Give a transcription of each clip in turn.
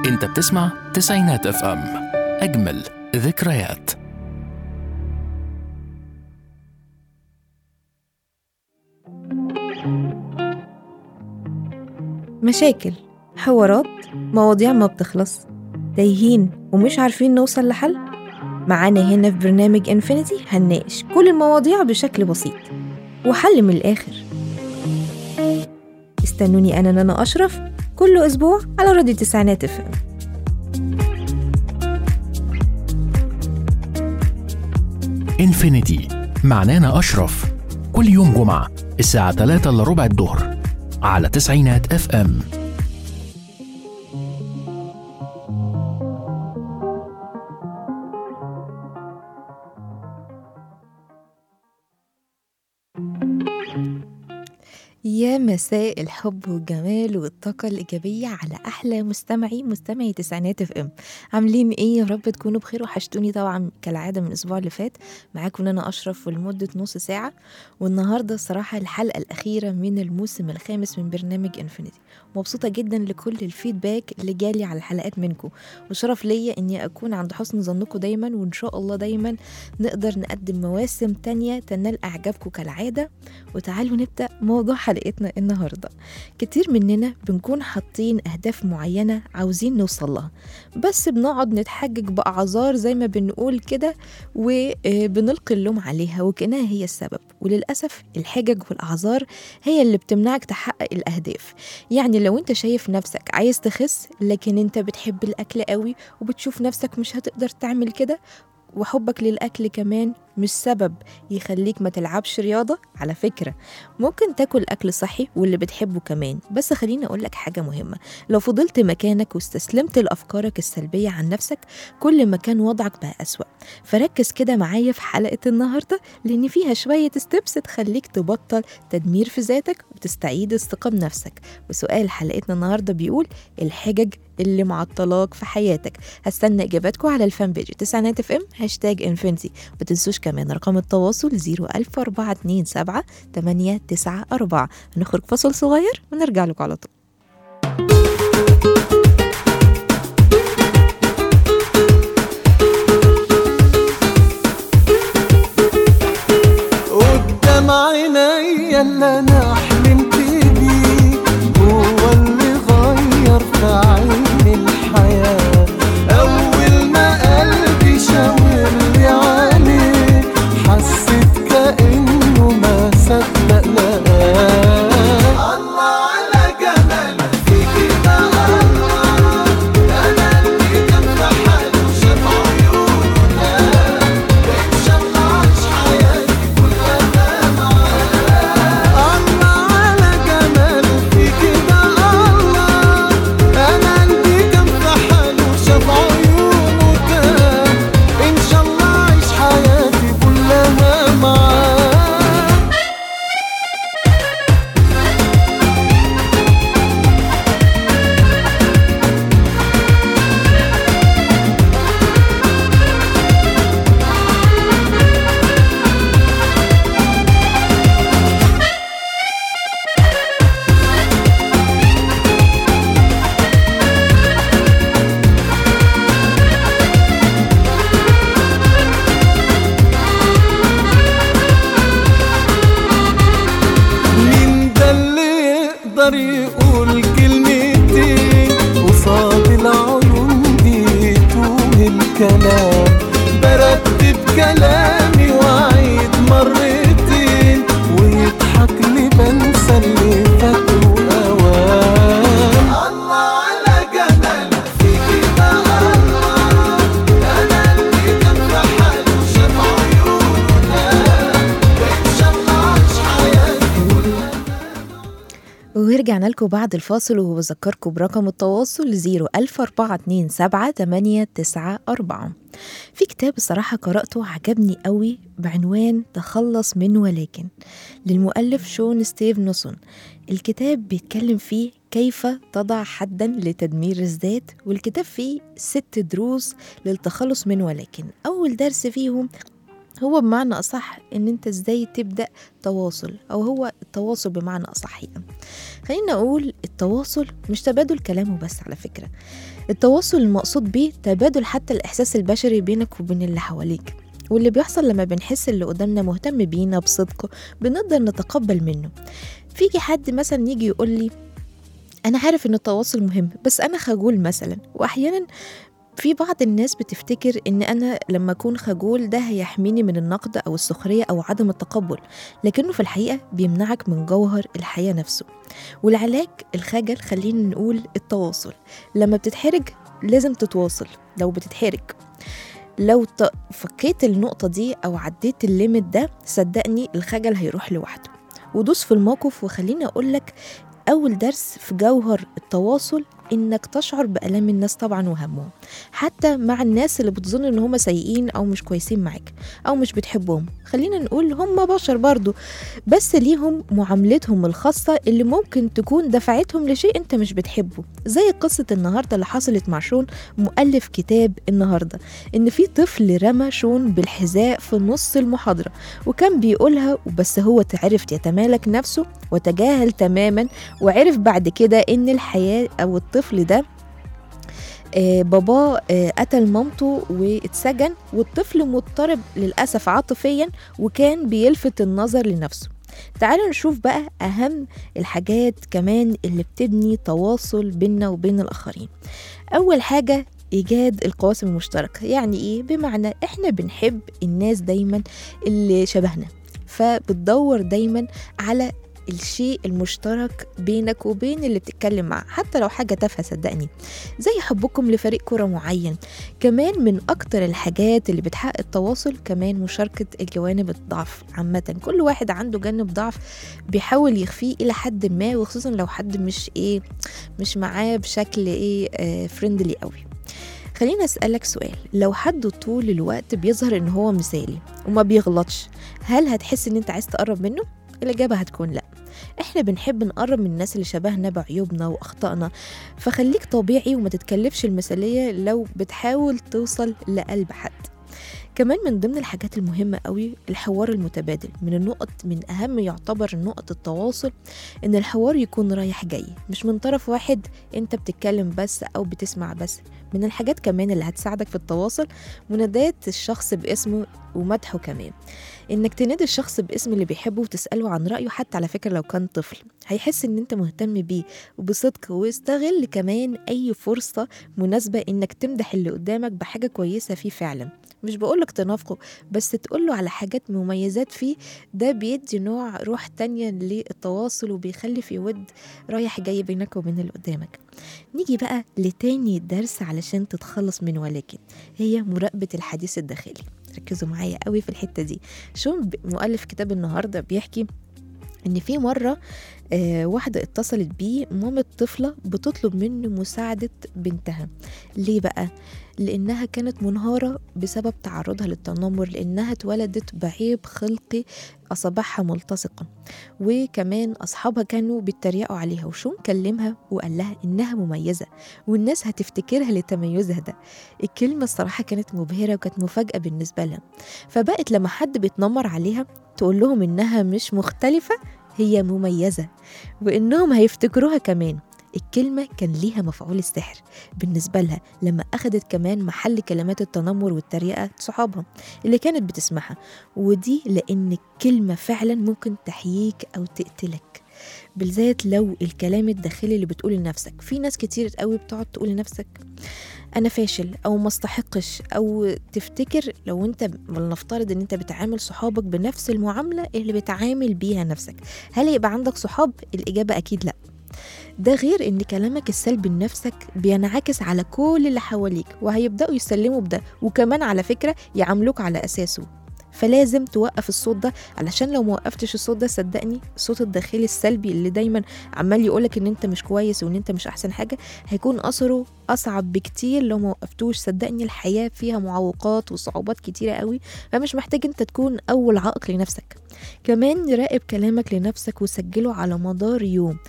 انت بتسمع تسعينات اف ام، اجمل ذكريات. مشاكل، حوارات، مواضيع ما بتخلص، تايهين ومش عارفين نوصل لحل. معانا هنا في برنامج انفينيتي هنناقش كل المواضيع بشكل بسيط وحل من الآخر. استنوني أنا نانا أشرف كل أسبوع على راديو تسعينات اف ام. انفينيتي مع نانا أشرف، كل يوم جمعة الساعة 3:15 الظهر على تسعينات اف ام. يا مساء الحب والجمال والطاقة الإيجابية على أحلى مستمعي تسعينات اف ام. عاملين إيه؟ يا رب تكونوا بخير. وحشتوني طبعا كالعادة من الأسبوع اللي فات. معاكم أنا أشرف لمدة نص ساعة، والنهاردة الصراحة الحلقة الأخيرة من الموسم الخامس من برنامج انفينيتي. مبسوطة جدا لكل الفيدباك اللي جالي على الحلقات منكم، وشرف ليا إني أكون عند حسن ظنكم دايما، وإن شاء الله دايما نقدر نقدم مواسم تانية تنال إعجابكم كالعادة. وتعالوا نبدأ موضوع حلقتنا النهاردة. كتير مننا بنكون حاطين أهداف معينة عاوزين نوصل لها، بس بنقعد نتحجج بأعذار زي ما بنقول كده، وبنلقي اللوم عليها وكأنها هي السبب. وللأسف الحجج والأعذار هي اللي بتمنعك تحقق الأهداف. يعني لو انت شايف نفسك عايز تخس لكن انت بتحب الأكل قوي وبتشوف نفسك مش هتقدر تعمل كده، وحبك للأكل كمان مش سبب يخليك ما تلعبش رياضة. على فكرة ممكن تاكل أكل صحي واللي بتحبه كمان، بس خليني أقولك حاجة مهمة. لو فضلت مكانك واستسلمت لأفكارك السلبية عن نفسك، كل ما كان وضعك بقى أسوأ. فركز كده معايا في حلقة النهاردة، لأن فيها شوية ستيبس تخليك تبطل تدمير في ذاتك وتستعيد استقام نفسك. وسؤال حلقتنا النهاردة بيقول: الحجج اللي معطلاك في حياتك. هستنى إجاباتكم على الفان بيج تسعينات اف ام #انفينيتي. متنسوش كمان رقم التواصل 01427 هنخرج فصل صغير ونرجع لكم على طول. قدام عيني اللي انا حلمت بيه، هو اللي غير في عيني الحياة. اول ما قلبي شاور لي عليه، حسيت كأنه ما صدق لقاه. الله على جمالك فيكي ده، الله انا اللي كان في حاله شاف عيونه ده. ان شاء الله عايش حياتي كلها معاه. الله على جمالك فيكي ده، الله انا اللي كان في حاله شاف عيونه ده. ان شاء الله عايش حياتي كلها معاه. مين ده اللي يقدر يقول كلمتين قصاد العيون دي توه الكلام؟ برتب كلامي واعيد مرتين، ويضحك لي بنسى اللي فات واوام. الله على جمالك فيكي ده، الله انا اللي كان في حاله شاف عيونه ده. ان شاء الله عايش حياتي كلها. ورجعنا لكم بعد الفاصل، وبذكركم برقم التواصل 01427 في كتاب الصراحة قرأته عجبني قوي بعنوان تخلص من ولكن، للمؤلف شون ستيف نوسون. الكتاب بيتكلم فيه كيف تضع حدا لتدمير الذات، والكتاب فيه 6 دروس للتخلص من ولكن. أول درس فيهم هو بمعنى أصح إن أنت إزاي تبدأ تواصل، أو هو التواصل بمعنى أصح يعني. خلينا أقول التواصل مش تبادل كلام وبس، على فكرة التواصل المقصود بيه تبادل حتى الإحساس البشري بينك وبين اللي حواليك، واللي بيحصل لما بنحس اللي قدامنا مهتم بينا بصدق بنقدر نتقبل منه. فيجي حد مثلا يجي يقول لي أنا عارف إن التواصل مهم بس أنا خجول مثلا، وأحيانا في بعض الناس بتفتكر إن أنا لما أكون خجول ده هيحميني من النقد أو السخرية أو عدم التقبل، لكنه في الحقيقة بيمنعك من جوهر الحياة نفسه. والعلاج الخجل خلينا نقول التواصل. لما بتتحرج لازم تتواصل. لو بتتحرج لو فكيت النقطة دي أو عديت الليمت ده، صدقني الخجل هيروح لوحده. ودوس في الموقف. وخليني أقولك أول درس في جوهر التواصل إنك تشعر بألام الناس طبعا وهمهم، حتى مع الناس اللي بتظن إن هم سيئين أو مش كويسين معاك أو مش بتحبهم. خلينا نقول هم بشر برضو، بس ليهم معاملتهم الخاصة اللي ممكن تكون دفعتهم لشيء أنت مش بتحبه. زي قصة النهاردة اللي حصلت مع شون مؤلف كتاب النهاردة، إن في طفل رمى شون بالحذاء في نص المحاضرة وكان بيقولها، وبس هو عرف يتمالك نفسه وتجاهل تماما، وعرف بعد كده إن الحياة أو الطفل ده باباه قتل مامته واتسجن، والطفل مضطرب للأسف عاطفيا وكان بيلفت النظر لنفسه. تعالوا نشوف بقى أهم الحاجات كمان اللي بتبني تواصل بيننا وبين الآخرين. أول حاجة إيجاد القواسم المشتركة. يعني إيه؟ بمعنى إحنا بنحب الناس دايما اللي شبهنا، فبتدور دايما على الشيء المشترك بينك وبين اللي بتتكلم معه، حتى لو حاجة تافهة صدقني، زي حبكم لفريق كرة معين. كمان من أكتر الحاجات اللي بتحقق التواصل كمان مشاركة الجوانب الضعف عامة. كل واحد عنده جانب ضعف بيحاول يخفيه إلى حد ما، وخصوصا لو حد مش معاه بشكل فريندلي قوي. خلينا أسألك سؤال، لو حد طول الوقت بيظهر إن هو مثالي وما بيغلطش، هل هتحس إن أنت عايز تقرب منه؟ الإجابة هتكون لأ. إحنا بنحب نقرب من الناس اللي شبهنا بعيوبنا وأخطائنا، فخليك طبيعي وما تتكلفش المثالية لو بتحاول توصل لقلب حد. كمان من ضمن الحاجات المهمة قوي الحوار المتبادل. من أهم يعتبر نقط التواصل إن الحوار يكون رايح جاي، مش من طرف واحد أنت بتتكلم بس أو بتسمع بس. من الحاجات كمان اللي هتساعدك في التواصل منادات الشخص باسمه ومدحه. كمان إنك تنادي الشخص باسم اللي بيحبه وتسأله عن رأيه، حتى على فكرة لو كان طفل هيحس إن أنت مهتم بيه وبصدق. واستغل كمان أي فرصة مناسبة إنك تمدح اللي قدامك بحاجة كويسة فيه فعلا، مش بقولك تنافقه بس تقوله على حاجات مميزات فيه. ده بيدي نوع روح تانية للتواصل وبيخلي في ود رايح جاي بينك وبين اللي قدامك. نيجي بقى لتاني درس علشان تتخلص من ولكن، هي مراقبة الحديث الداخلي. ركزوا معايا قوي في الحتة دي. شون مؤلف كتاب النهاردة بيحكي إن في مرة واحدة اتصلت بيه مامة طفلة بتطلب منه مساعدة بنتها. ليه بقى؟ لأنها كانت منهارة بسبب تعرضها للتنمر، لأنها اتولدت بعيب خلقي أصابعها ملتصقة، وكمان أصحابها كانوا بيتريقوا عليها. وشون كلمها وقال لها إنها مميزة والناس هتفتكرها لتميزها ده. الكلمة الصراحة كانت مبهرة وكانت مفاجأة بالنسبة لها، فبقت لما حد بيتنمر عليها تقول لهم إنها مش مختلفة، هي مميزة، وإنهم هيفتكروها كمان. الكلمة كان ليها مفعول السحر بالنسبة لها لما أخدت كمان محل كلمات التنمر والتريقة صحابها اللي كانت بتسمعها. ودي لأن الكلمة فعلا ممكن تحييك أو تقتلك، بالذات لو الكلام الداخلي اللي بتقول لنفسك. في ناس كتير قوي بتقعد تقول لنفسك أنا فاشل أو ما استحقش، أو تفتكر لو أنت نفترض أن أنت بتعامل صحابك بنفس المعاملة اللي بتعامل بيها نفسك، هل يبقى عندك صحاب؟ الإجابة أكيد لأ. ده غير ان كلامك السلبي لنفسك بينعكس على كل اللي حواليك وهيبدأوا يسلموا بده، وكمان على فكرة يعاملوك على أساسه. فلازم توقف الصوت ده، علشان لو موقفتش الصوت ده صدقني الصوت الداخلي السلبي اللي دايما عمال يقولك ان انت مش كويس وان انت مش احسن حاجة هيكون اثره اصعب بكتير لو موقفتوش. صدقني الحياة فيها معوقات وصعوبات كتيرة قوي، فمش محتاج انت تكون اول عائق لنفسك. كمان راقب كلامك لنفسك وسجله على مدار يوم،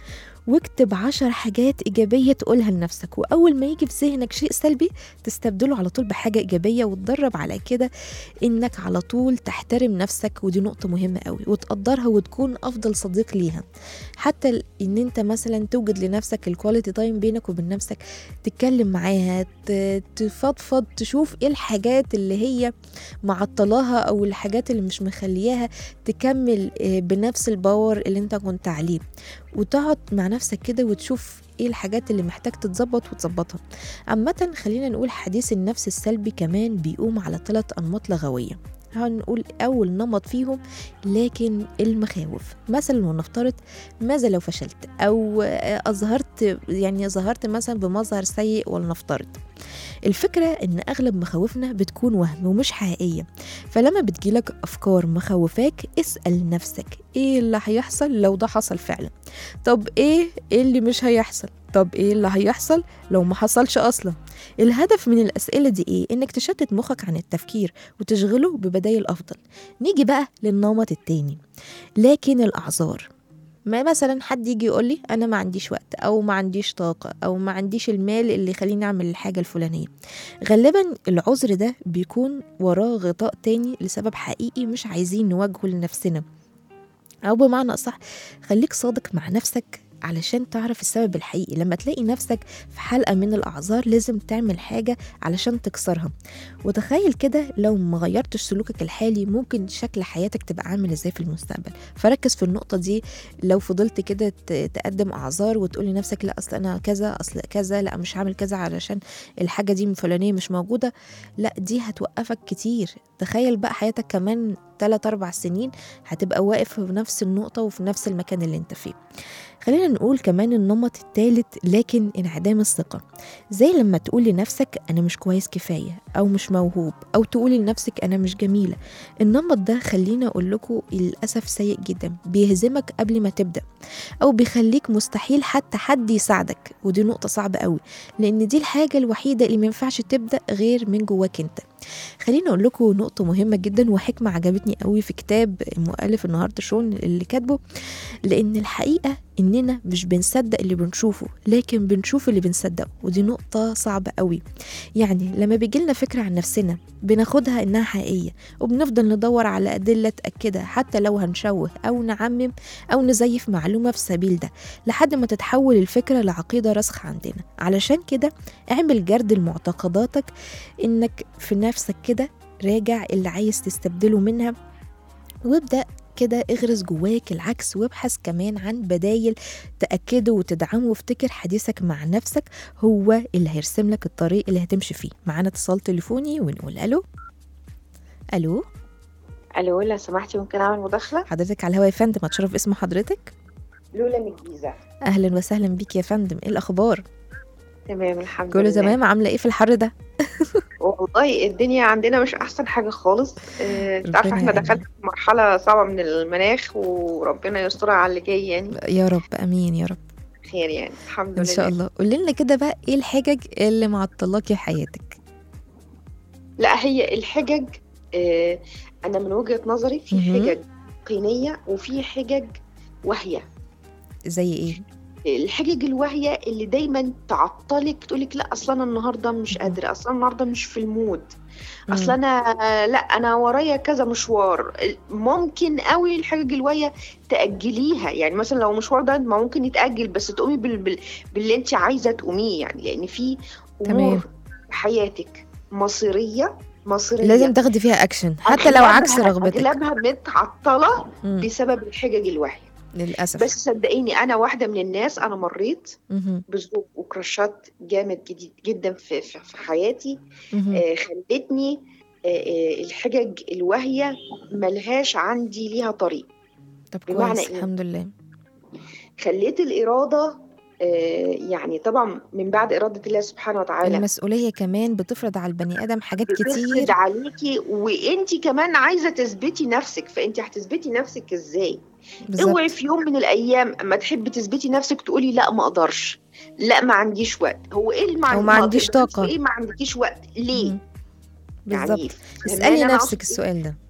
واكتب 10 حاجات إيجابية تقولها لنفسك، وأول ما يجي في ذهنك شيء سلبي تستبدله على طول بحاجة إيجابية، وتدرب على كده إنك على طول تحترم نفسك، ودي نقطة مهمة قوي، وتقدرها وتكون أفضل صديق ليها. حتى إن أنت مثلا توجد لنفسك الكواليتي تايم بينك وبين نفسك، تتكلم معاها، تفضفض، تشوف إيه الحاجات اللي هي معطلاها أو الحاجات اللي مش مخلياها تكمل بنفس الباور اللي انت كنت عليه، وتقعد مع نفسك كده وتشوف ايه الحاجات اللي محتاج تتظبط وتظبطها. عامة خلينا نقول حديث النفس السلبي كمان بيقوم على 3 أنماط لغوية. هنقول أول نمط فيهم لكن المخاوف، مثلا ونفترض ماذا لو فشلت، أو ظهرت مثلا بمظهر سيء ولنفترض. الفكرة إن أغلب مخاوفنا بتكون وهم ومش حقيقية، فلما بتجيلك أفكار مخوفاك اسأل نفسك إيه اللي هيحصل لو ده حصل فعلا؟ طب إيه اللي مش هيحصل؟ طب إيه اللي هيحصل لو ما حصلش أصلا؟ الهدف من الأسئلة دي إيه؟ إنك تشتت مخك عن التفكير وتشغله ببدايل أفضل. نيجي بقى للنمط التاني، لكن الأعذار. ما مثلا حد يجي يقول لي انا ما عنديش وقت، او ما عنديش طاقة، او ما عنديش المال اللي يخليني اعمل الحاجة الفلانية. غالبا العذر ده بيكون وراه غطاء تاني لسبب حقيقي مش عايزين نواجهه لنفسنا، او بمعنى اصح خليك صادق مع نفسك علشان تعرف السبب الحقيقي. لما تلاقي نفسك في حلقة من الأعذار لازم تعمل حاجة علشان تكسرها. وتخيل كده لو ما غيرتش سلوكك الحالي ممكن شكل حياتك تبقى عامل ازاي في المستقبل. فركز في النقطة دي. لو فضلت كده تقدم أعذار وتقولي نفسك لا أصل أنا كذا، أصل كذا، لا مش هعمل كذا علشان الحاجة دي فلانية مش موجودة، لا دي هتوقفك كتير. تخيل بقى حياتك كمان 3-4 سنين هتبقى واقف في نفس النقطة وفي نفس المكان اللي انت فيه. خلينا نقول كمان النمط الثالث لكن انعدام الثقة، زي لما تقول لنفسك أنا مش كويس كفاية، أو مش موهوب، أو تقولي لنفسك أنا مش جميلة. النمط ده خلينا أقول لكم للأسف سيء جدا، بيهزمك قبل ما تبدأ، أو بيخليك مستحيل حتى حد يساعدك، ودي نقطة صعبة قوي لأن دي الحاجة الوحيدة اللي مينفعش تبدأ غير من جواك انت. خلينا أقول لكم نقطة مهمة جدا وحكمة عجبتني قوي في كتاب المؤلف النهاردة شون اللي كاتبه، لأن الحقيقة إننا مش بنصدق اللي بنشوفه لكن بنشوف اللي بنصدقه، ودي نقطة صعبة قوي. يعني لما بيجيلنا فكرة عن نفسنا بناخدها إنها حقيقية، وبنفضل ندور على أدلة تأكدها حتى لو هنشوه أو نعمم أو نزيف معلومة في سبيل ده، لحد ما تتحول الفكرة لعقيدة راسخة عندنا. علشان كده اعمل جرد لمعتقداتك، إنك في نفسك كده راجع اللي عايز تستبدله منها، وابدأ كده اغرس جواك العكس، وابحث كمان عن بدايل تأكده وتدعمه، وافتكر حديثك مع نفسك هو اللي هيرسم لك الطريق اللي هتمشي فيه. معانا اتصال تليفوني ونقول الو. الو، لو سمحتي ممكن اعمل مداخله؟ حضرتك على الهوا يا فندم، اتشرف اسم حضرتك. لولا من الجيزه. اهلا وسهلا بيك يا فندم، ايه الاخبار؟ تمام الحمد كله لله. تمام. عامله ايه في الحر ده؟ والله الدنيا عندنا مش احسن حاجه خالص. انت عارفه احنا دخلنا في مرحله صعبه من المناخ، وربنا يسترها على اللي جاي يعني. يا رب امين يا رب. خير يعني الحمد لله ان شاء الله. قولي لنا كده بقى ايه الحجج اللي معطلاكي حياتك؟ لا هي الحجج انا من وجهه نظري في حجج قينيه وفي حجج واهيه. زي ايه؟ الحجج الواهية اللي دايما تعطلك، تقولك لا اصلا انا النهاردة مش قادرة، اصلا النهاردة مش في المود، اصلا انا لا انا ورايا كذا مشوار. ممكن قوي الحجج الواهية تأجليها، يعني مثلا لو مشوار ده ما ممكن يتأجل، بس تقومي باللي انت عايزة تقوميه يعني. لان في امور في حياتك مصيرية لازم تاخدي فيها اكشن حتى لو عكس رغبتك. اغلبها متعطلة بسبب الحجج الواهية للأسف. بس صدقيني أنا واحدة من الناس، أنا مريت بظروف وكراشات جامد جدا في حياتي. خلتني الحجج الواهية ملهاش عندي ليها طريق. طب كويس الحمد لله. خليت الإرادة يعني طبعا من بعد إرادة الله سبحانه وتعالى المسؤولية كمان بتفرض على البني آدم حاجات كتير، بتفرض عليكي، وإنتي كمان عايزة تثبتي نفسك. فإنتي هتثبتي نفسك إزاي؟ اوعي في يوم من الأيام أما تحبي تثبتي نفسك تقولي لا ما أقدرش، لا ما عنديش وقت. هو إيه اللي ما عنديش طاقة؟ إيه ما عندكيش وقت ليه؟ بالظبط. اسألي نفسك السؤال ده.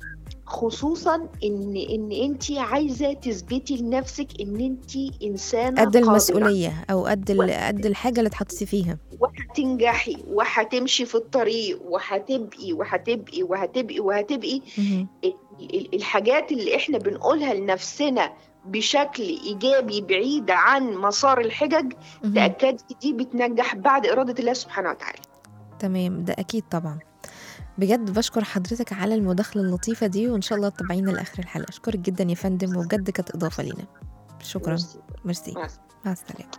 خصوصا ان انت عايزه تثبتي لنفسك ان انت انسانه قد قادرة، المسؤولية أو قد الحاجة اللي اتحطيتي فيها. وهتنجحي وهتمشي في الطريق وهتبقي وهتبقي وهتبقي وهتبقي. مهم. الحاجات اللي احنا بنقولها لنفسنا بشكل إيجابي بعيدة عن مسار الحجج، مهم. تأكد دي بتنجح بعد إرادة الله سبحانه وتعالى. تمام، ده أكيد طبعا. بجد بشكر حضرتك على المداخلة اللطيفة دي، وإن شاء الله تتابعينا لآخر الحلقة. أشكرك جدا يا فندم، وبجد كانت إضافة لينا. شكرا. ميرسي. مع السلامة.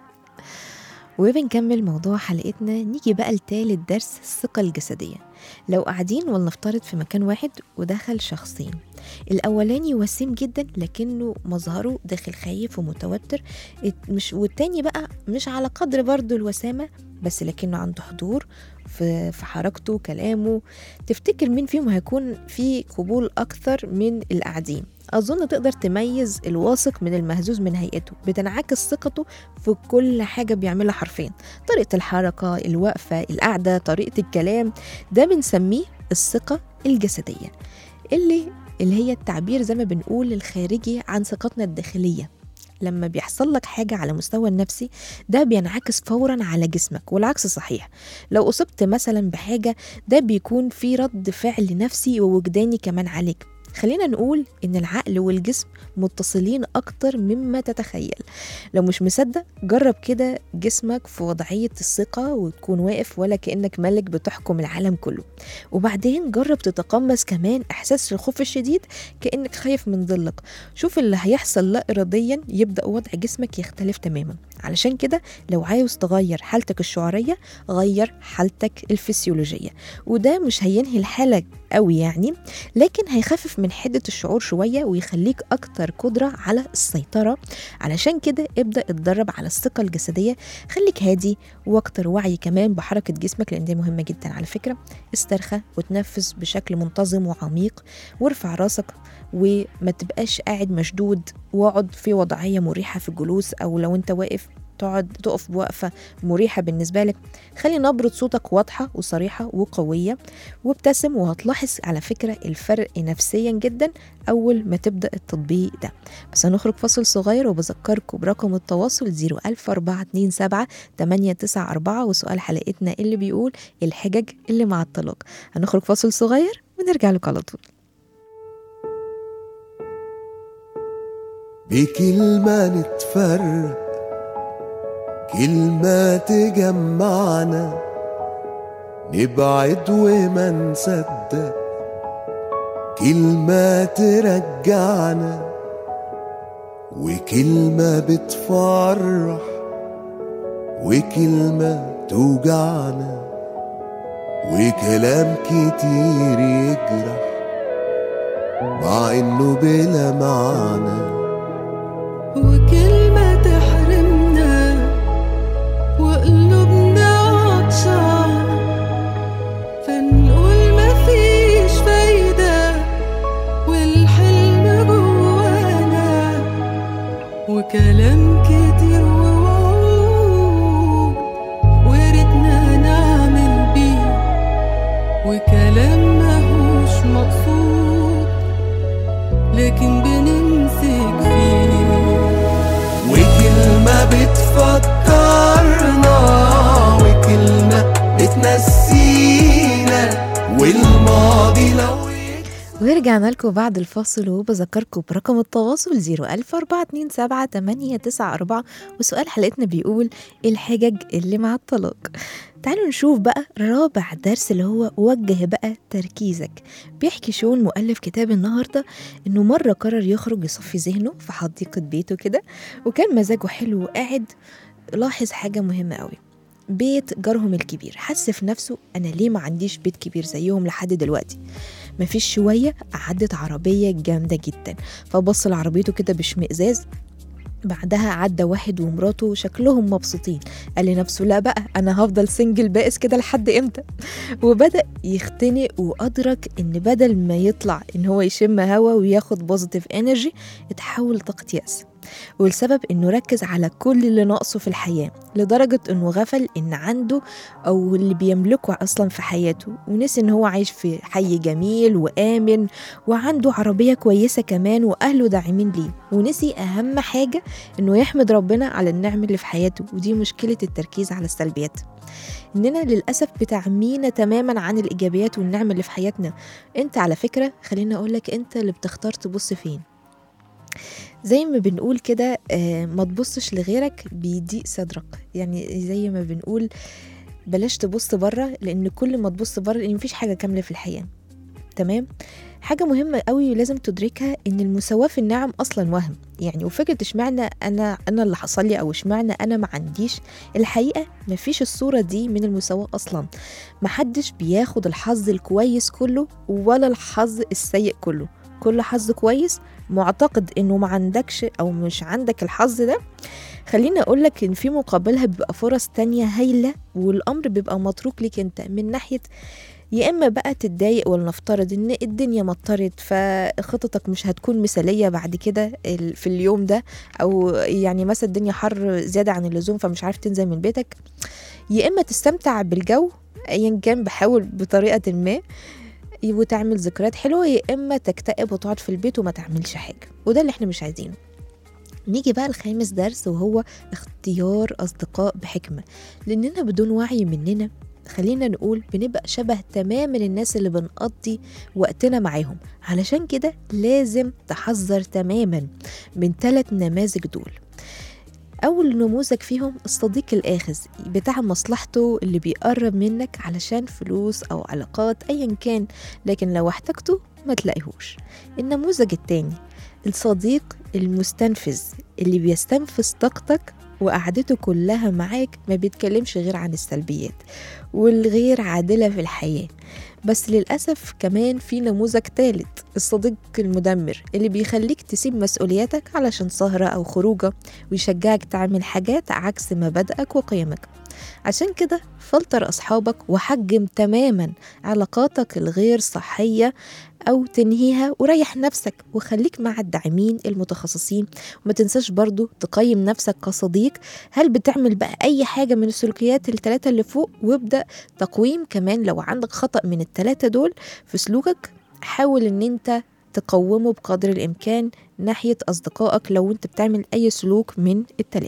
وبنكمل موضوع حلقتنا. نيجي بقى لتالت درس، الثقة الجسدية. لو قاعدين ولنفترض في مكان واحد ودخل شخصين، الأولاني وسيم جدا لكنه مظهره داخل خايف ومتوتر، والتاني بقى مش على قدر برضو الوسامة بس لكنه عنده حضور في حركته وكلامه. تفتكر مين فيهم هيكون في قبول أكثر من القاعدين؟ أظن تقدر تميز الواثق من المهزوز من هيئته، بتنعكس ثقته في كل حاجة بيعملها حرفيا، طريقة الحركة، الوقفة، القعدة، طريقة الكلام. ده بنسميه الثقة الجسدية، اللي هي التعبير زي ما بنقول الخارجي عن ثقتنا الداخلية. لما بيحصل لك حاجة على مستوى النفسي ده بينعكس فورا على جسمك، والعكس صحيح. لو أصبت مثلا بحاجة ده بيكون في رد فعل نفسي ووجداني كمان عليك. خلينا نقول إن العقل والجسم متصلين أكتر مما تتخيل. لو مش مصدق جرب كده جسمك في وضعية الثقة وتكون واقف ولا كأنك ملك بتحكم العالم كله، وبعدين جرب تتقمص كمان إحساس الخوف الشديد كأنك خايف من ظلك. شوف اللي هيحصل لا إراديا، يبدأ وضع جسمك يختلف تماما. علشان كده لو عايز تغير حالتك الشعورية غير حالتك الفسيولوجية، وده مش هينهي الحالة قوي يعني، لكن هيخفف من حدة الشعور شوية ويخليك أكتر قدرة على السيطرة. علشان كده ابدأ اتدرب على الثقة الجسدية، خليك هادي واكتر وعي كمان بحركة جسمك لأن دي مهمة جدا على فكرة. استرخى وتنفس بشكل منتظم وعميق، وارفع راسك وما تبقاش قاعد مشدود، واقعد في وضعية مريحة في الجلوس، أو لو انت واقف تقف بوقفة مريحة بالنسبة لك. خلي نبرة صوتك واضحة وصريحة وقوية، وابتسم، وهتلاحظ على فكرة الفرق نفسيا جدا أول ما تبدأ التطبيق ده. بس هنخرج فاصل صغير، وبذكركم برقم التواصل 014278994 وسؤال حلقتنا اللي بيقول الحجج اللي مع الطلاق. هنخرج فاصل صغير ونرجع لك على طول. بكلمة نتفرق، كلمة تجمعنا، نبعد وما نصدق، كلمة ترجعنا، وكلمة بتفرح، وكلمة توجعنا، وكلام كتير يجرح مع انه بلا معنى، وكلمة تحرمنا وقلوبنا عطشان، فنقول مفيش فايدة والحلم جوانا، وكلام كتير ووعود وردنا نعمل بيه، وكلام ماهوش مقصود لكن بنمسك فيه، وكلمة بتفكرنا، وكلمة بتنسينا، والماضي لو ورجعنا لكم بعد الفاصل، وبذكركم برقم التواصل 014278994 وسؤال حلقتنا بيقول الحجج اللي مع الطلاق. تعالوا نشوف بقى رابع درس اللي هو وجه بقى تركيزك. بيحكي شون مؤلف كتاب النهاردة انه مرة قرر يخرج يصفي ذهنه في حديقة بيته كده، وكان مزاجه حلو وقاعد لاحظ حاجة مهمة قوي، بيت جارهم الكبير. حس في نفسه أنا ليه ما عنديش بيت كبير زيهم لحد دلوقتي. مفيش شوية عدت عربية جامدة جدا، فبص لعربيته كده باشمئزاز. بعدها عدى واحد ومراته شكلهم مبسوطين، قال لنفسه لا بقى أنا هفضل سنجل بائس كده لحد إمتى. وبدأ يختنق، وأدرك إن بدل ما يطلع إن هو يشم هوا وياخد بوزيتيف انرجي اتحول طاقة يأس. والسبب إنه ركز على كل اللي ناقصه في الحياة لدرجة إنه غفل إن عنده أو اللي بيملكه أصلا في حياته، ونسي إن هو عايش في حي جميل وآمن وعنده عربية كويسة كمان وأهله داعمين ليه، ونسي أهم حاجة إنه يحمد ربنا على النعم اللي في حياته. ودي مشكلة التركيز على السلبيات، إننا للأسف بتعمينا تماما عن الإيجابيات والنعم اللي في حياتنا. أنت على فكرة خلينا أقولك أنت اللي بتختار تبص فين. زي ما بنقول كده ما تبصش لغيرك بيضيق صدرك، يعني زي ما بنقول بلاش تبص بره، لأن كل ما تبص بره لأن مفيش حاجة كاملة في الحياة. تمام. حاجة مهمة قوي لازم تدركها إن المساواة في النعم أصلا وهم، يعني وفكرة اشمعنى أنا اللي حصل لي أو اشمعنى أنا ما عنديش. الحقيقة مفيش الصورة دي من المساواة أصلا. محدش بياخد الحظ الكويس كله ولا الحظ السيء كله. كل حظ كويس. معتقد إنه ما عندكش أو مش عندك الحظ ده، خليني أقولك إن في مقابلها بيبقى فرص تانية هايلة، والأمر بيبقى متروك لك أنت من ناحية يا إما بقى تتضايق، ولنفترض إن الدنيا مطرت فخططك مش هتكون مثالية بعد كده في اليوم ده، أو يعني مثلا الدنيا حر زيادة عن اللزوم فمش عارف تنزل من بيتك. يا إما تستمتع بالجو أيا كان، بحاول بطريقة ما وتعمل ذكريات حلوة، يا إما تكتئب وتقعد في البيت وما تعملش حاجة، وده اللي احنا مش عايزينه. نيجي بقى الخامس درس، وهو اختيار أصدقاء بحكمة. لأننا بدون وعي مننا خلينا نقول بنبقى شبه تماما الناس اللي بنقضي وقتنا معاهم. علشان كده لازم تحذر تماما من 3 نماذج دول. أول نموذج فيهم الصديق الآخذ بتاع مصلحته، اللي بيقرب منك علشان فلوس أو علاقات أيا كان، لكن لو احتجته ما تلاقيهوش. النموذج التاني الصديق المستنفذ، اللي بيستنفذ طاقتك وقعدته كلها معاك، ما بيتكلمش غير عن السلبيات والغير عادلة في الحياة. بس للأسف كمان في نموذج ثالث، الصديق المدمر، اللي بيخليك تسيب مسؤولياتك علشان سهرة أو خروجة، ويشجعك تعمل حاجات عكس مبادئك وقيمك. عشان كده فلتر أصحابك وحجم تماما علاقاتك الغير صحية أو تنهيها، وريح نفسك وخليك مع الداعمين المتخصصين. وما تنساش برضو تقيم نفسك كصديق، هل بتعمل بقى أي حاجة من السلوكيات ال3 اللي فوق، وابدأ تقويم كمان لو عندك خطأ من ال3 دول في سلوكك، حاول ان انت تقومه بقدر الإمكان ناحية أصدقائك لو انت بتعمل أي سلوك من ال3.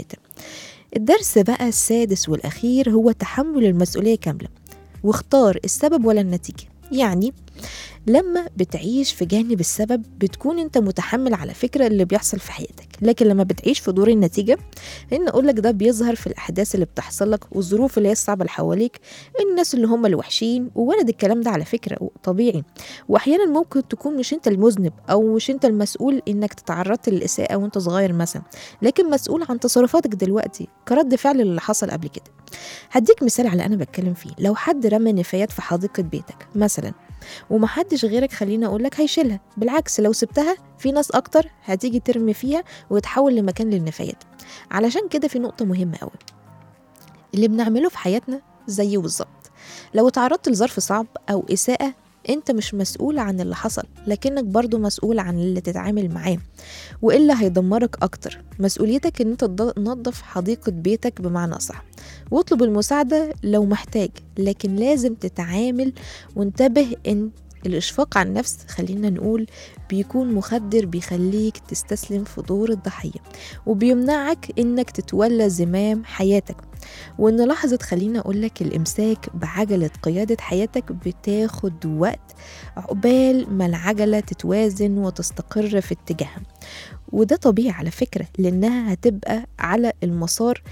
الدرس بقى السادس والأخير هو تحمل المسؤولية كاملة، واختار السبب ولا النتيجة. يعني لما بتعيش في جانب السبب بتكون انت متحمل على فكرة اللي بيحصل في حياتك، لكن لما بتعيش في دور النتيجة، لان اقولك ده بيظهر في الاحداث اللي بتحصل لك والظروف اللي هي الصعبة اللي حواليك، الناس اللي هم الوحشين، وولد الكلام ده على فكرة طبيعي. واحيانا ممكن تكون مش انت المذنب او مش انت المسؤول انك تتعرضت للإساءة وانت صغير مثلا، لكن مسؤول عن تصرفاتك دلوقتي كرد فعل اللي حصل قبل كده. هديك مثال على انا بتكلم فيه. لو حد رمى نفايات في حديقة بيتك مثلا ومحدش غيرك خلينا أقولك هيشيلها، بالعكس لو سبتها في ناس أكتر هتيجي ترمي فيها وتحول لمكان للنفايات. علشان كده في نقطة مهمة قوي، اللي بنعمله في حياتنا زيه بالظبط. لو تعرضت لظرف صعب أو إساءة، انت مش مسؤول عن اللي حصل، لكنك برضو مسؤول عن اللي تتعامل معاه، وإلا هيدمرك أكتر. مسؤوليتك ان انت تنظف حديقة بيتك بمعنى أصح، واطلب المساعدة لو محتاج، لكن لازم تتعامل وانتبه ان الإشفاق على النفس خلينا نقول بيكون مخدر، بيخليك تستسلم في دور الضحية، وبيمنعك انك تتولى زمام حياتك. وان لحظة خلينا اقولك الامساك بعجلة قيادة حياتك بتاخد وقت عقبال ما العجلة تتوازن وتستقر في اتجاهها، وده طبيعي على فكرة، لانها هتبقى على المسار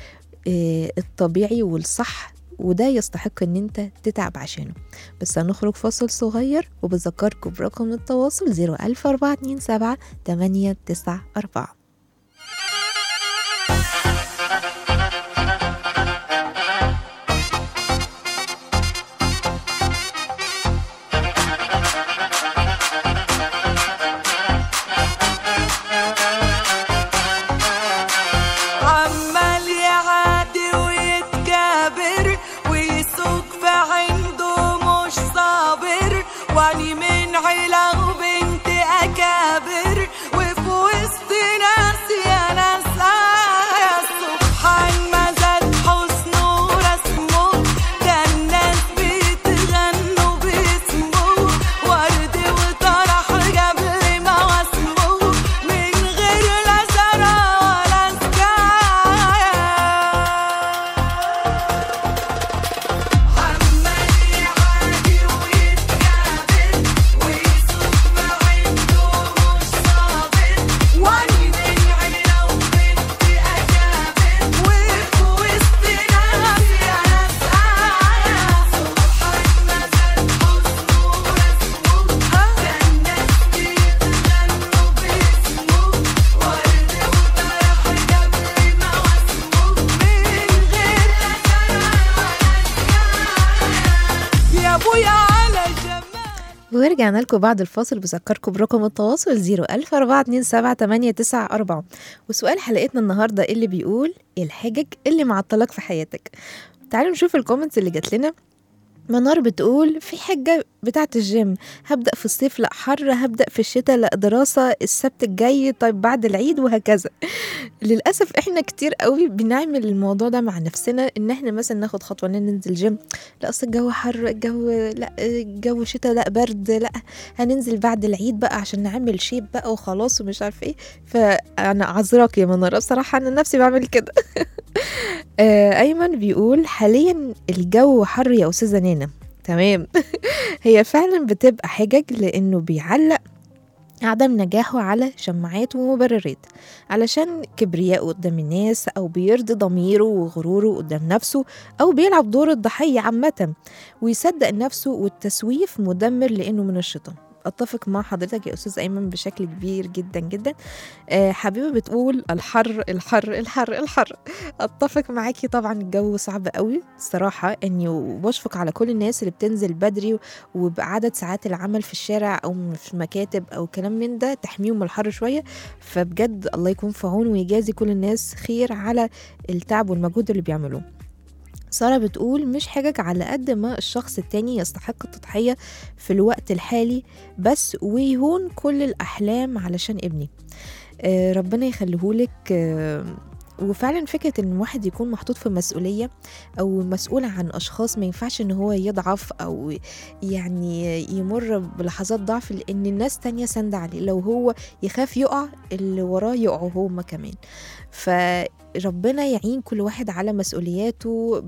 الطبيعي والصح، وده يستحق ان انت تتعب عشانه. بس هنخرج فاصل صغير، وبذكركم برقم التواصل 01427 واني من عيلة وبنت أكابر، وفي وسطنا ورجعنا لكم بعد الفاصل. بذكركم برقم التواصل 010427894. وسؤال حلقتنا النهاردة اللي بيقول إيه الحجج اللي معطلك في حياتك؟ تعالوا نشوف الكومنتس اللي جات لنا. منار بتقول في حجة بتاعة الجيم، هبدأ في الصيف لا حر، هبدأ في الشتاء لا دراسة، السبت الجاي طيب بعد العيد، وهكذا. للأسف احنا كتير قوي بنعمل الموضوع ده مع نفسنا، ان احنا مثلا ناخد خطوة ان ننزل جيم، لا اصل الجو حر، الجو شتاء، لا برد، لا هننزل بعد العيد بقى عشان نعمل شيب بقى وخلاص ومش عارف ايه. فانا عذراك يا منار، بصراحة انا نفسي بعمل كده. أيمن بيقول حاليا الجو حر يا أستاذة نانا. تمام. هي فعلا بتبقى حجج، لأنه بيعلق عدم نجاحه على شماعات ومبررات علشان كبرياء قدام الناس، أو بيرضي ضميره وغروره قدام نفسه، أو بيلعب دور الضحية عامة ويصدق نفسه، والتسويف مدمر لأنه من الشيطان. اتفق مع حضرتك يا استاذ ايمن بشكل كبير جدا جدا. حبيبه بتقول الحر الحر الحر الحر. اتفق معاكي طبعا، الجو صعب قوي الصراحه، اني بشفق على كل الناس اللي بتنزل بدري وبعدد ساعات العمل في الشارع او في مكاتب او كلام من ده، تحميهم من الحر شويه. فبجد الله يكون في عون ويجازي كل الناس خير على التعب والمجهود اللي بيعملوه. سارة بتقول مش حاجك على قد ما الشخص التاني يستحق التضحية في الوقت الحالي بس، ويهون كل الأحلام علشان ابني. ربنا يخليهولك. وفعلا فكرة ان واحد يكون محطوط في مسؤولية او مسؤول عن اشخاص، ما ينفعش ان هو يضعف او يعني يمر بلحظات ضعف، لان الناس تانية سند عليه. لو هو يخاف يقع، اللي وراه يقعوا هما كمان. فربنا يعين كل واحد على مسؤولياته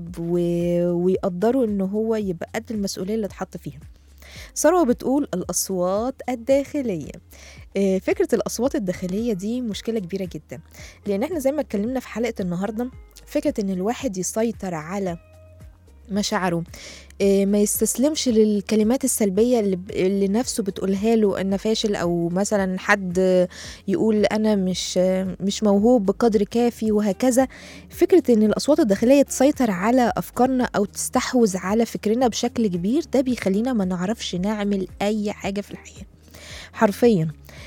ويقدروا ان هو يبقى قد المسؤولية اللي اتحط فيها. ثروة بتقول الأصوات الداخلية. فكرة الأصوات الداخلية دي مشكلة كبيرة جدا، لأن احنا زي ما اتكلمنا في حلقة النهاردة، فكرة ان الواحد يسيطر على مشاعره، ما يستسلمش للكلمات السلبية اللي نفسه بتقولها له أنه فاشل، أو مثلا حد يقول أنا مش موهوب بقدر كافي وهكذا. فكرة أن الأصوات الداخلية تسيطر على أفكارنا أو تستحوذ على فكرنا بشكل كبير، ده بيخلينا ما نعرفش نعمل أي حاجة في الحياة حرفيا.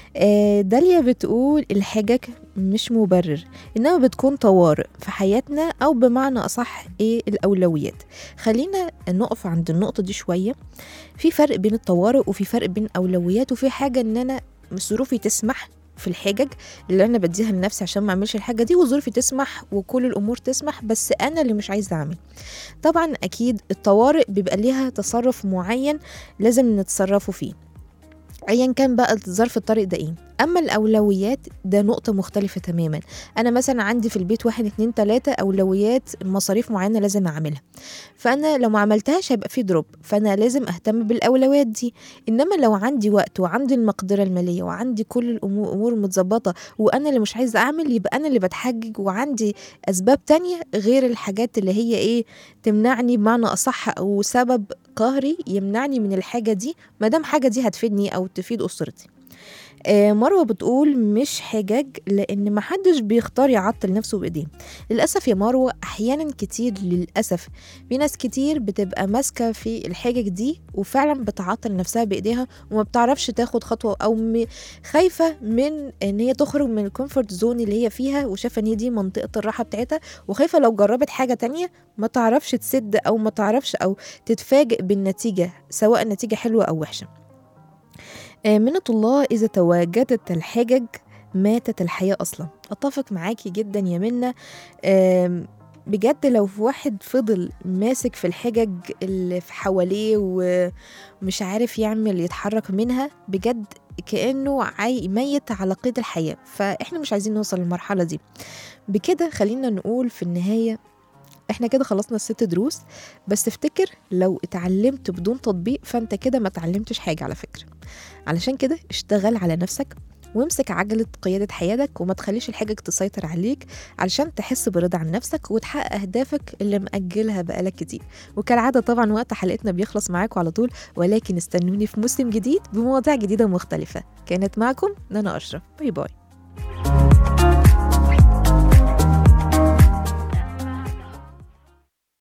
داليا بتقول الحجج مش مبرر، إنما بتكون طوارئ في حياتنا، أو بمعنى أصح الأولويات. خلينا نقف عند النقطة دي شوية. في فرق بين الطوارئ وفي فرق بين أولويات، وفي حاجة إن أنا ظروفي تسمح في الحجج اللي أنا بديها لنفسي عشان ما أعملش الحاجة دي، وظروفي تسمح وكل الأمور تسمح بس أنا اللي مش عايزة أعمل. طبعا أكيد الطوارئ بيبقى ليها تصرف معين لازم نتصرفوا فيه، ايا كان بقى الظرف الطارئ ده ايه. اما الاولويات ده نقطة مختلفة تماما. انا مثلا عندي في البيت 1 2 3 اولويات، مصاريف معينة لازم اعملها، فانا لو ما عملتهاش هيبقى في دروب، فانا لازم اهتم بالاولويات دي. انما لو عندي وقت وعندي المقدرة المالية وعندي كل الامور متظبطة وانا اللي مش عايزة اعمل، يبقى انا اللي بتحجج، وعندي اسباب تانية غير الحاجات اللي هي تمنعني، بمعنى اصح او سبب قهري يمنعني من الحاجة دي، مادام حاجة دي هتفيدني او تفيد اسرتي. مروة بتقول مش حجج، لان محدش بيختار يعطل نفسه بايديه. للاسف يا مروة احيانا كتير، للاسف في ناس كتير بتبقى ماسكة في الحجج دي وفعلا بتعطل نفسها بايديها، وما بتعرفش تاخد خطوة، او خايفة من ان هي تخرج من الكومفورت زون اللي هي فيها، وشايفة ان دي منطقة الراحة بتاعتها، وخايفة لو جربت حاجة تانية ما تعرفش تسد، او ما تعرفش او تتفاجئ بالنتيجة، سواء النتيجة حلوة او وحشة. منة الله إذا تواجدت الحجج ماتت الحياة أصلا. أتفق معاكي جدا يا منة. بجد لو واحد فضل ماسك في الحجج اللي في حواليه ومش عارف يتحرك منها، بجد كأنه ميت على قيد الحياة. فإحنا مش عايزين نوصل للمرحلة دي. بكده خلينا نقول في النهاية احنا كده خلصنا 6 دروس، بس افتكر لو اتعلمت بدون تطبيق فانت كده ما اتعلمتش حاجة على فكرة. علشان كده اشتغل على نفسك وامسك عجلة قيادة حياتك، وما تخليش الحاجة تسيطر عليك، علشان تحس برضا عن نفسك وتحقق أهدافك اللي مأجلها بقالك كتير. وكالعادة طبعا وقت حلقتنا بيخلص معاكم على طول، ولكن استنوني في موسم جديد بمواضيع جديدة مختلفة. كانت معكم نانا أشرف. باي باي.